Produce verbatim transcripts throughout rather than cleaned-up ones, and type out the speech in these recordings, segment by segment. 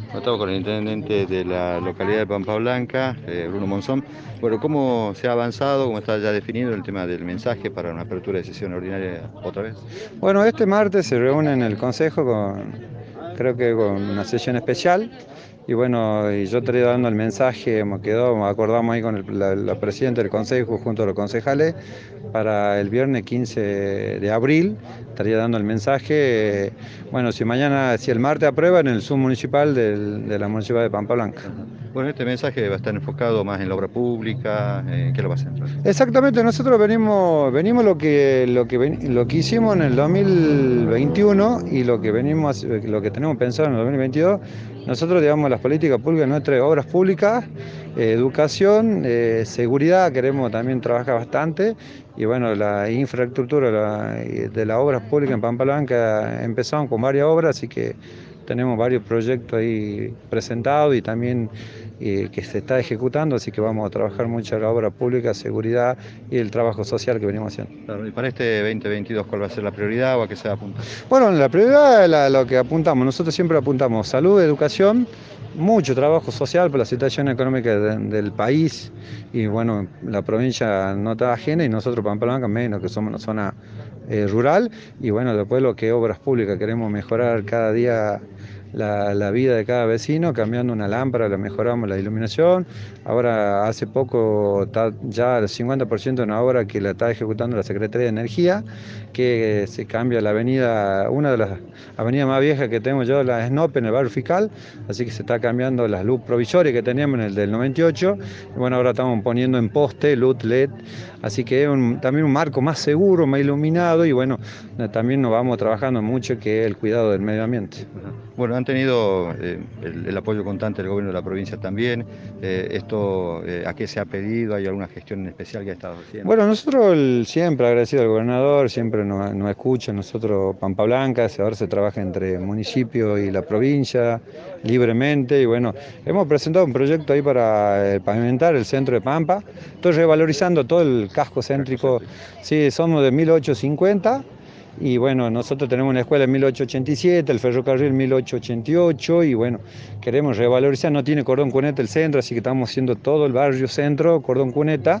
Estamos con el intendente de la localidad de Pampa Blanca, eh, Bruno Monzón. Bueno, ¿cómo se ha avanzado? ¿Cómo está ya definido el tema del mensaje para una apertura de sesión ordinaria otra vez? Bueno, este martes se reúne en el Consejo con, creo que con una sesión especial. Y bueno, y yo estaría dando el mensaje, me quedó, acordamos ahí con el, la, la presidenta del Consejo junto a los concejales, para el viernes quince de abril, estaría dando el mensaje. Bueno, si mañana, si el martes aprueban, en el submunicipal del- de la municipalidad de Pampa Blanca. Ajá. Bueno, este mensaje va a estar enfocado más en la obra pública, ¿en qué lo va a centrar? Exactamente, nosotros venimos, venimos lo que, lo que, ven- lo que hicimos en el dos mil veintiuno y lo que venimos, lo que tenemos pensado en el dos mil veintidós. Nosotros, digamos, las políticas públicas, nuestras obras públicas, eh, educación, eh, seguridad, queremos también trabajar bastante. Y bueno, la infraestructura la- y de las obras públicas en Pampa Blanca empezamos con varias obras, así que tenemos varios proyectos ahí presentados y también eh, que se está ejecutando, así que vamos a trabajar mucho en la obra pública, seguridad y el trabajo social que venimos haciendo. Claro, y para este dos mil veintidós, ¿cuál va a ser la prioridad o a qué se va a apuntar? Bueno, la prioridad es la- lo que apuntamos, nosotros siempre apuntamos salud, educación, mucho trabajo social por la situación económica de- del país y bueno, la provincia no está ajena y nosotros Pampa Blanca menos, que somos una zona eh, rural. Y bueno, después lo que es obras públicas, queremos mejorar cada día la, la vida de cada vecino, cambiando una lámpara, la mejoramos la iluminación. Ahora, hace poco, está ya el cincuenta por ciento de una obra que la está ejecutando la Secretaría de Energía, que se cambia la avenida, una de las avenidas más viejas que tenemos yo, la Snope, en el barrio Fiscal, así que se está cambiando las luz provisorias que teníamos en el del noventa y ocho, y bueno, ahora estamos poniendo en poste luz L E D, así que es un- también un marco más seguro, más iluminado, y bueno, eh, también nos vamos trabajando mucho que es el cuidado del medio ambiente. Ajá. Bueno, han tenido eh, el, el apoyo constante del gobierno de la provincia también. Eh, esto, eh, ¿a qué se ha pedido? ¿Hay alguna gestión en especial que ha estado haciendo? Bueno, nosotros el- siempre agradecido al gobernador, siempre nos, nos escucha. Nosotros Pampa Blanca, ahora se trabaja entre municipio y la provincia libremente, y bueno, hemos presentado un proyecto ahí para eh, pavimentar el centro de Pampa. Estoy revalorizando todo el casco Casco céntrico. céntrico. Sí, somos de mil ochocientos cincuenta. Y bueno, nosotros tenemos una escuela en mil ochocientos ochenta y siete, el ferrocarril en mil ochocientos ochenta y ocho, y bueno, queremos revalorizar. No tiene cordón cuneta el centro, así que estamos haciendo todo el barrio centro cordón cuneta,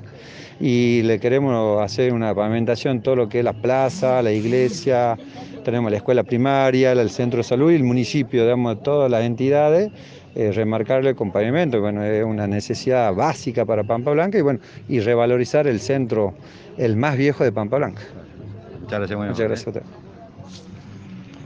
y le queremos hacer una pavimentación, todo lo que es la plaza, la iglesia. Tenemos la escuela primaria, el centro de salud y el municipio, digamos, todas las entidades, eh, remarcarle con pavimento. Bueno, es una necesidad básica para Pampa Blanca, y bueno, y revalorizar el centro, el más viejo de Pampa Blanca. Muchas gracias, muy Muchas amable, ¿eh? gracias a usted.